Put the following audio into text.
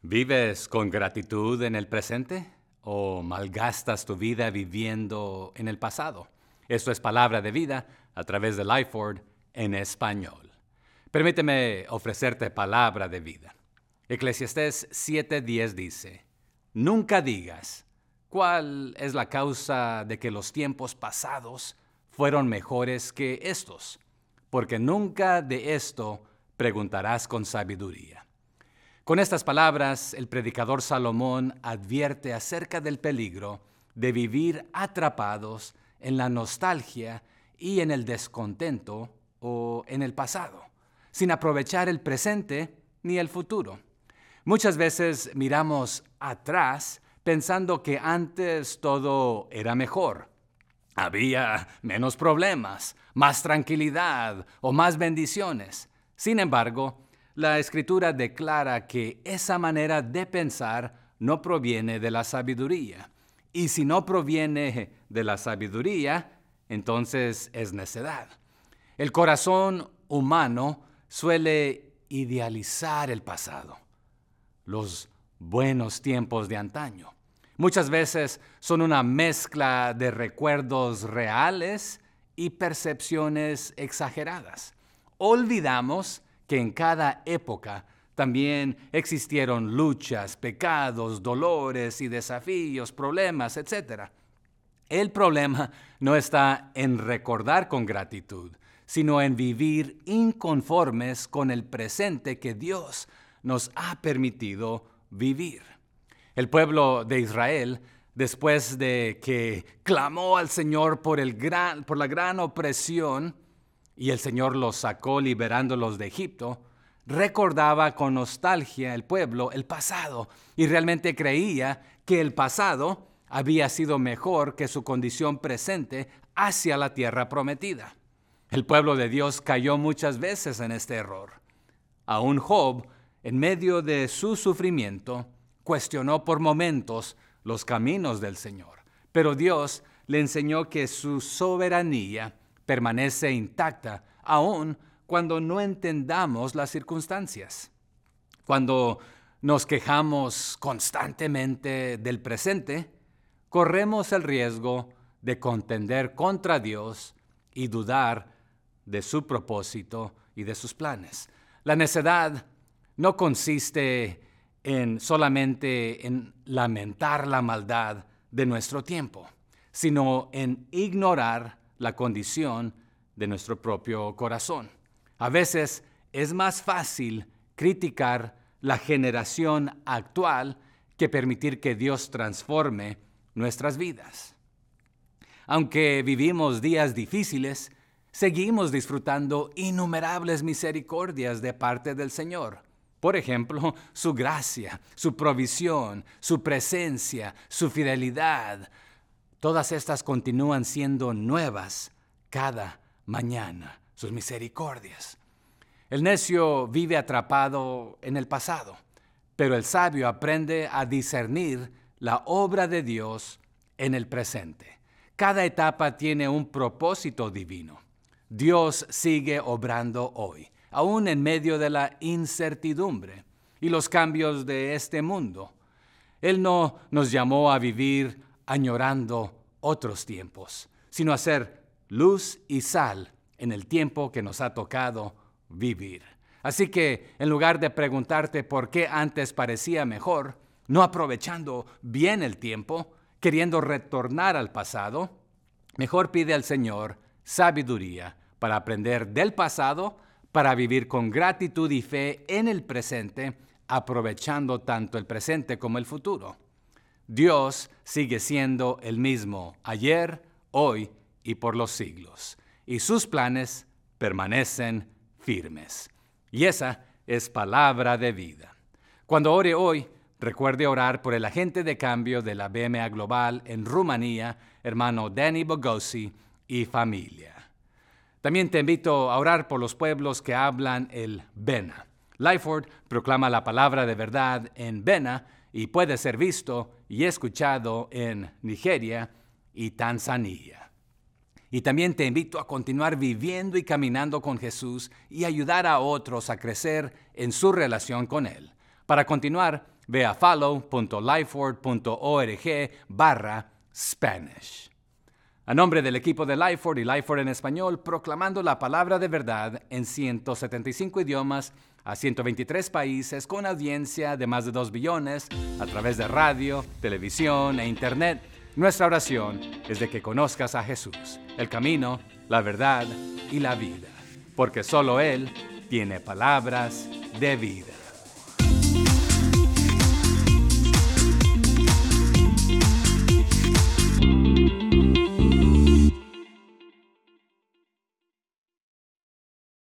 ¿Vives con gratitud en el presente o malgastas tu vida viviendo en el pasado? Esto es Palabra de Vida a través de Lifeword en español. Permíteme ofrecerte palabra de vida. Eclesiastés 7:10 dice, nunca digas, ¿cuál es la causa de que los tiempos pasados fueron mejores que estos? Porque nunca de esto preguntarás con sabiduría. Con estas palabras, el predicador Salomón advierte acerca del peligro de vivir atrapados en la nostalgia y en el descontento o en el pasado, sin aprovechar el presente ni el futuro. Muchas veces miramos atrás pensando que antes todo era mejor. Había menos problemas, más tranquilidad o más bendiciones. Sin embargo, la Escritura declara que esa manera de pensar no proviene de la sabiduría. Y si no proviene de la sabiduría, entonces es necedad. El corazón humano suele idealizar el pasado, los buenos tiempos de antaño. Muchas veces son una mezcla de recuerdos reales y percepciones exageradas. Olvidamos que en cada época también existieron luchas, pecados, dolores y desafíos, problemas, etc. El problema no está en recordar con gratitud, sino en vivir inconformes con el presente que Dios nos ha permitido vivir. El pueblo de Israel, después de que clamó al Señor por la gran opresión, y el Señor los sacó liberándolos de Egipto, recordaba con nostalgia el pueblo el pasado y realmente creía que el pasado había sido mejor que su condición presente hacia la tierra prometida. El pueblo de Dios cayó muchas veces en este error. Aún Job, en medio de su sufrimiento, cuestionó por momentos los caminos del Señor, pero Dios le enseñó que su soberanía permanece intacta, aun cuando no entendamos las circunstancias. Cuando nos quejamos constantemente del presente, corremos el riesgo de contender contra Dios y dudar de su propósito y de sus planes. La necedad no consiste solamente en lamentar la maldad de nuestro tiempo, sino en ignorar la condición de nuestro propio corazón. A veces es más fácil criticar la generación actual que permitir que Dios transforme nuestras vidas. Aunque vivimos días difíciles, seguimos disfrutando innumerables misericordias de parte del Señor. Por ejemplo, su gracia, su provisión, su presencia, su fidelidad. Todas estas continúan siendo nuevas cada mañana, sus misericordias. El necio vive atrapado en el pasado, pero el sabio aprende a discernir la obra de Dios en el presente. Cada etapa tiene un propósito divino. Dios sigue obrando hoy, aún en medio de la incertidumbre y los cambios de este mundo. Él no nos llamó a vivir añorando otros tiempos, sino a ser luz y sal en el tiempo que nos ha tocado vivir. Así que, en lugar de preguntarte por qué antes parecía mejor, no aprovechando bien el tiempo, queriendo retornar al pasado, mejor pide al Señor sabiduría para aprender del pasado, para vivir con gratitud y fe en el presente, aprovechando tanto el presente como el futuro. Dios sigue siendo el mismo ayer, hoy y por los siglos, y sus planes permanecen firmes. Y esa es palabra de vida. Cuando ore hoy, recuerde orar por el agente de cambio de la BMA Global en Rumanía, hermano Danny Bogosi, y familia. También te invito a orar por los pueblos que hablan el Bena. Lifeword proclama la palabra de verdad en Bena y puede ser visto y escuchado en Nigeria y Tanzania. Y también te invito a continuar viviendo y caminando con Jesús y ayudar a otros a crecer en su relación con Él. Para continuar, ve a follow.lifeword.org/Spanish. A nombre del equipo de Lifeword y Lifeword en español, proclamando la palabra de verdad en 175 idiomas a 123 países con audiencia de más de 2 billones a través de radio, televisión e internet, nuestra oración es de que conozcas a Jesús, el camino, la verdad y la vida, porque solo Él tiene palabras de vida.